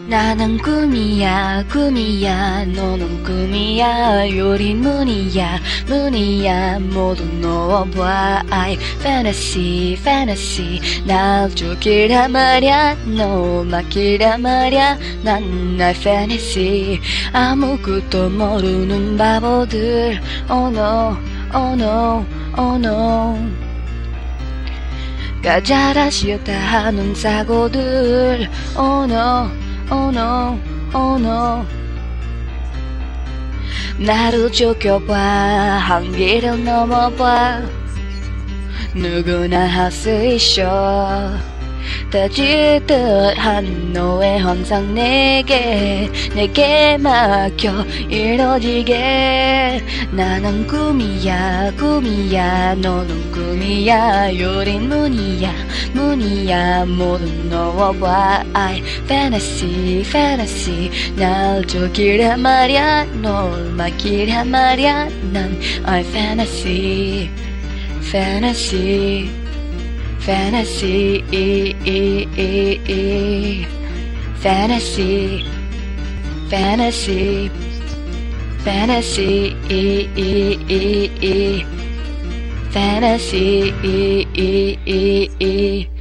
나는 꿈이야 꿈이야 너는 꿈이야 요린 문이야 문이야 모두 놓아봐 I fantasy fantasy 날 죽이란 말야 너 맡기란 말야 난 날 fantasy 아무것도 모르는 바보들 Oh no oh no oh no 가자라 싫다 하는 사고들 Oh no oh no oh no 나를 죽여봐 한계를 넘어봐 누구나 할 수 있어 따뜻한 너의 환상 내게 맡겨 이루어지게 나는 꿈이야 꿈이야 너는 꿈이야 요린 문이야 문이야 모두 넣어봐 I fantasy fantasy 날 죽이란 말야 널 맡기란 말야 난 I fantasy fantasy fantasy fantasy fantasy fantasy fantasy